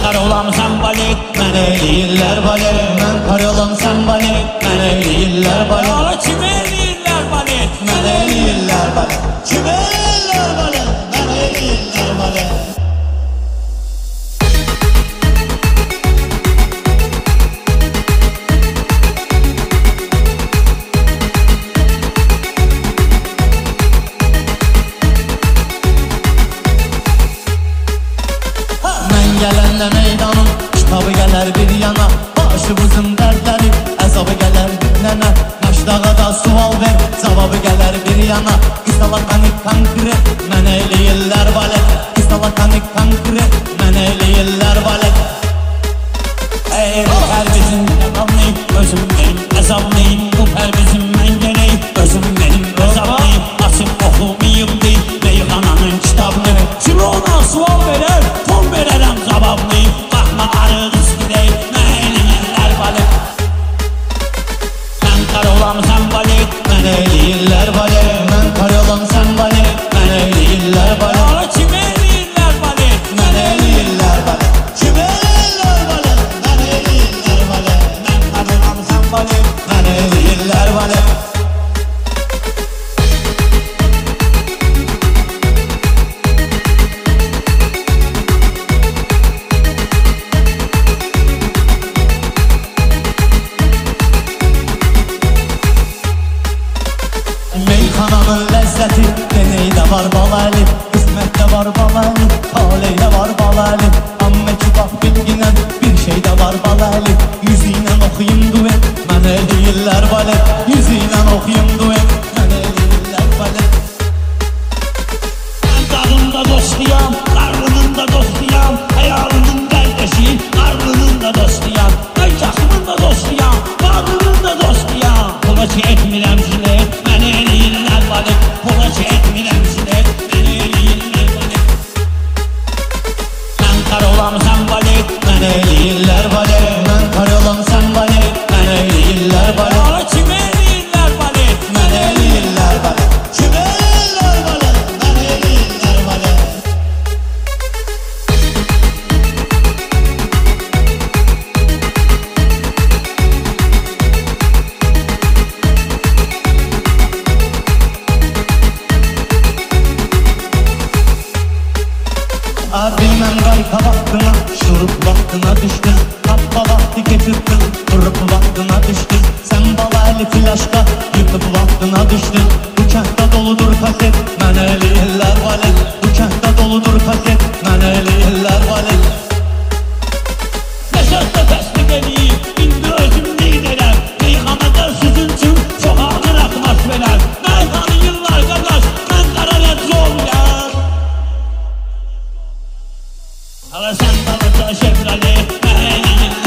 kar olam sen balet, mənə eləyirlər balet. Mən kar olam sen balet, mənə eləyirlər balet. Ala kimə eləyirlər balet, mənə eləyirlər balet. Kimə eləyirlər balet, mənə eləyirlər balet. Gələndə meydanın kitabı gələr bir yana, başımızın dərdləri əzabı gələr dinlənə. Məşdağa da sual ver, cavabı gələr bir yana. İstalakanı konkret, mənə eləyirlər balet. İstalakanı konkret, mənə eləyirlər balet. Ey bu pərbizim əzablayım, özüm benim əzablayım. Bu pərbizim mən gələyim, özüm benim əzablayım. Açıb oxumayım deyim, meyxananın kitabını. Kimi ona sual verər, ton verərəm cavablayım. Baxma arığız gidəyim, mənə eləyirlər balet. Mən kar olam sen balet, mənə eləyirlər balet. Mən kar olam sen balet, mənə eləyirlər balet. Ala kimə eləyirlər balet, mənə eləyirlər balet. Kimə eləyirlər balet, mənə eləyirlər balet. Mən kar olam sen balet, mənə eləyirlər balet. Meyxananın ləzzəti deneydə var baləli. Qismətdə var baləli, taleydə var baləli. Amma ki bax bilginən bir şeydə var baləli. Yüzü ilə oxuyum duet, mənə eləyirlər balet. Yüzü ilə oxuyum duet, mənə eləyirlər balet. Mən dağında dostuyam, qarnının da dostuyam. Həyalının qardaşıyım, qarnının da dostuyam. Mən kaxımın da dostuyam, varlının da dostuyam. Pula ki etmirəm jilet, mənə eləyirlər balet. Pula ki etmirəm jilet, mənə eləyirlər balet. Mən kar olam sen balet, mənə eləyirlər balet. Mən kar olam sen balet, mənə eləyirlər balet. Ala kimə eləyirlər balet, mənə eləyirlər balet. Kimə eləyirlər balet, mənə eləyirlər balet. Bilmem qayta vaxtına, şurup vaxtına düşdün. Tappa vaxtı getirdin, durup vaxtına düşdün. Sen balaylı flaşka, yıkıp vaxtına düşdün. Bu kənddə doludur kaset, mənə eləyirlər balet. Bu kənddə doludur kaset, mənə eləyirlər balet. Nəşətdə təsdiq edeyim, indi özüm liderəm. Meyxanada sizin üçün çox ağır atmosferəm. Meyxanı yıllar qardaş, mən qararacı olmayam. Ala sen balıca şefrali, mənə eləyirlər.